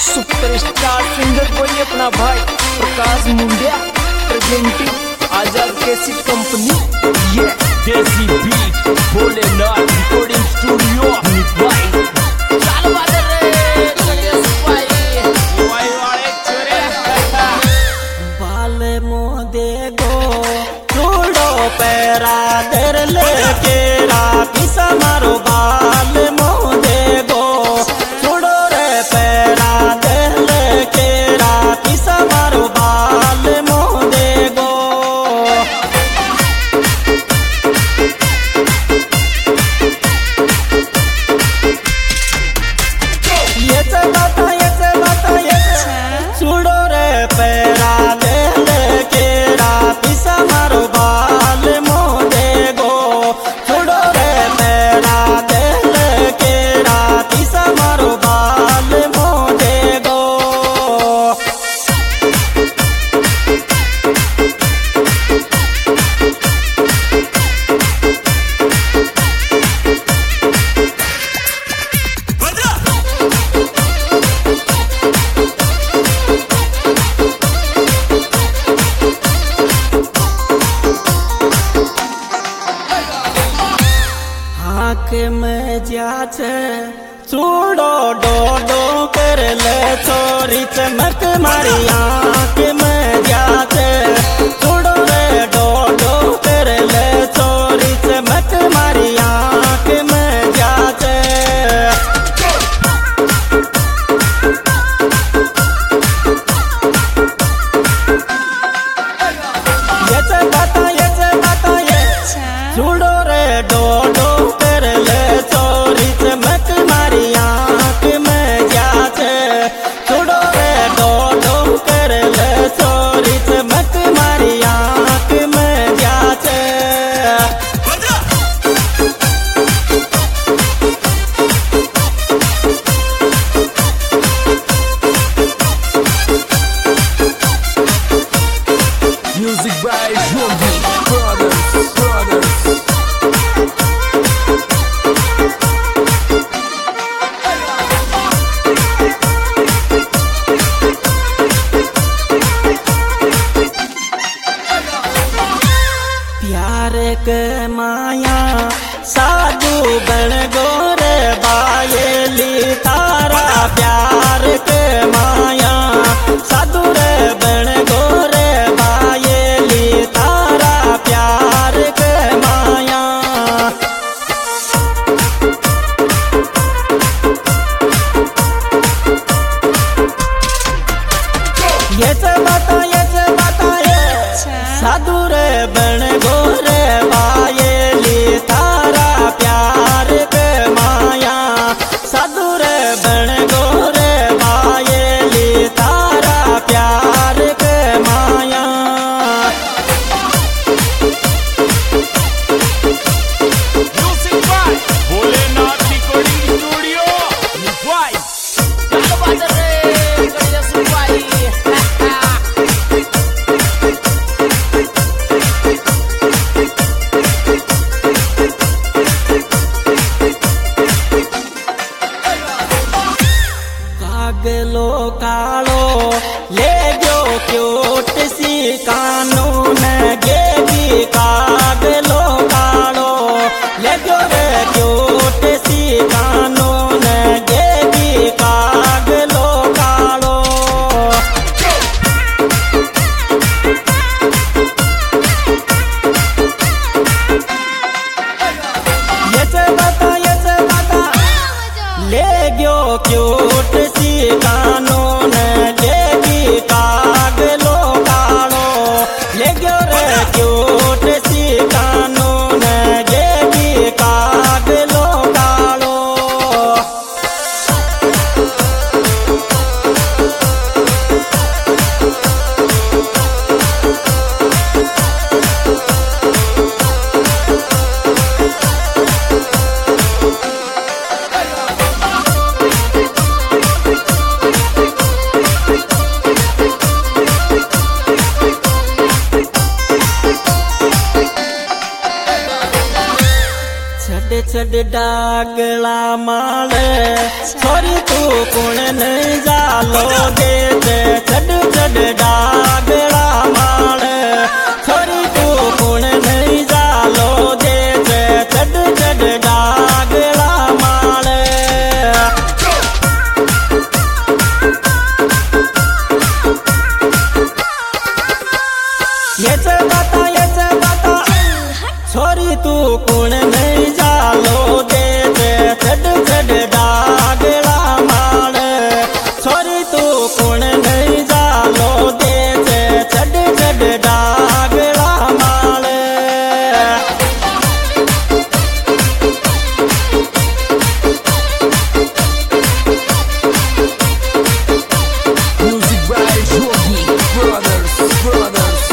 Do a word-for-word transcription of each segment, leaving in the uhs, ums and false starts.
Superstar singer कोई अपना भाई Prakash Mundiya presenting Azad cassette company. ये desi beat Bholenath recording studio भाई चाल बादल रे गणेश भाई वाई वाले छोरे बाल मोदे गो छोड़ो पैरा दर लेके राखी मारो बाल मोदे गो छोड़ो रे पैरा दर लेके राखी मारो बाल मोदे गो। ये से बाता ये से बाता ये छोड़ो रे पैरा दर लेके राखी मारो बाल मोदे गो छोड़ो रे पैरा दर लेके राखी मारो बाल मोदे गो। आँख में जाचे छोड़ो डो डो कर ले छोरी चमक मारी आँख में जाचे छोड़ो रे डो डो कर ले छोरी चमक मारी आँख में जाचे। ये से बाता ये से बाता ये छोड़ो रे डो डो कर ले छोरी चमक मारी आँख में जाचे छोड़ो रे डो डो कर ले छोरी चमक मारी आँख में जाचे। Music by Jogi brothers brothers. प्यार के माया साधु बन गोरे बायली तारा प्यार के माया साधु रे बन गोरे बायली तारा प्यार के माया। ये से बाता ये से बाता ये साधु रे बन गोरे बायली तारा प्यार के माया साधु रे बन गोरे बायली तारा प्यार के माया। Music by Bholenath recording studio भाई चाल बादल रे गणेश भाई कागलो कालो ले गयो क्योट सी कानून गेगी कागलो कालो ले गयो रे क्योट सी कानून गेगी कागलो कालो। ये से बाता ये से बाता ले गयो क्योट सी कानून लेगी कागलो कालो ले गयो रे क्योट सी कानून लेगी कागलो कालो। चढ़ डागला माले छोरी तू कुण नहीं जालो दे दे चढ़ चढ़ डागला माले छोरी तू कुण नहीं जालो दे दे चढ़ चढ़ डागला माले ये बता ये बता छोरी तू कुण नहीं जालो दे दे चढ़ चढ़ डागला माल छोरी तू कुण नहीं जालो दे दे चढ़ चढ़ डागला माल Music by Yogi Brothers, Brothers.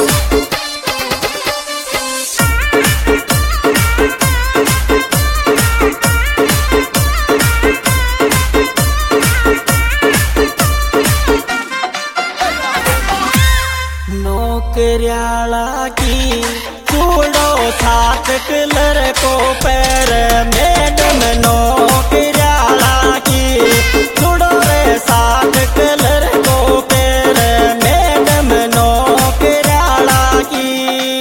नौकरियाला की चूड़ो सात कलर को पैर मैडम नौकरियाला की चूड़ो रे सात कलर को पैर मैडम नौकरियाला की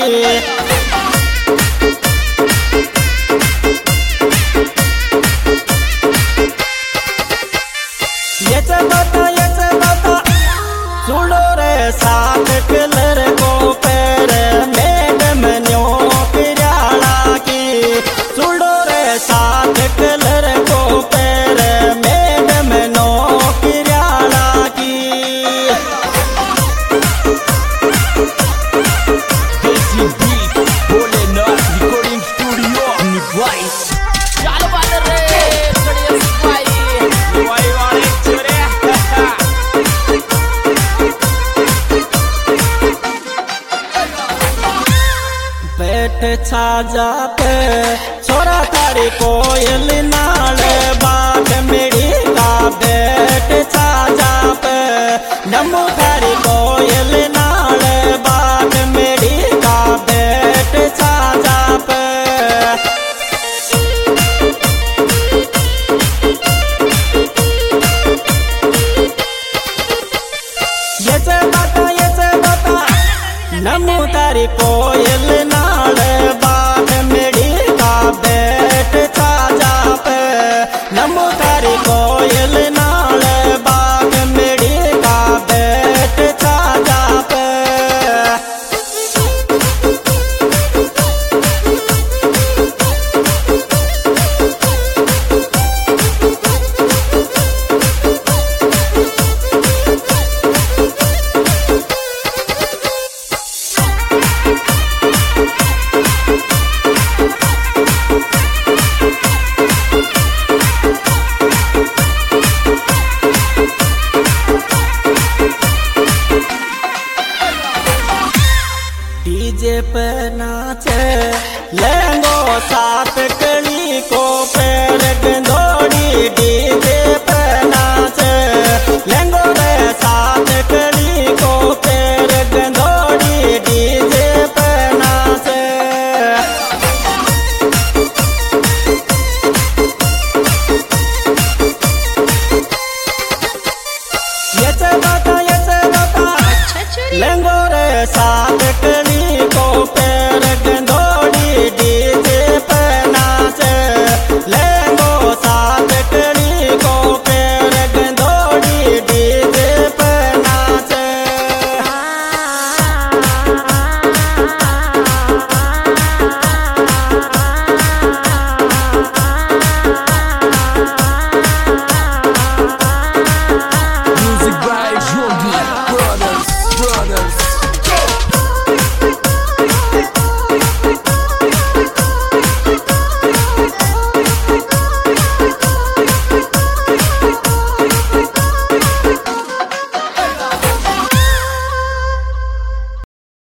ये बता ये बता चूड़ो रे सात कलर को पैर मैडम नौकरियाला की चूड़ो रे सात कलर को पैर मैडम नौकरियाला की Desi Beat, Bholenath Recording Studio, Nice. चलो बादर रे, कड़िया सिपाही, वाई वाले छोरे. बैठ छाजा पे छोरा थारी कोयल नाल बाग मेरी का बैठ छाजा पे नमो थारी कोयल नाल बाग मेरी का बैठ छाजा पे ये से बता ये से बता नमो तारी कोयल नाल बाग मेरी का बैठ छाजा पे नमो तारी कोयल नाल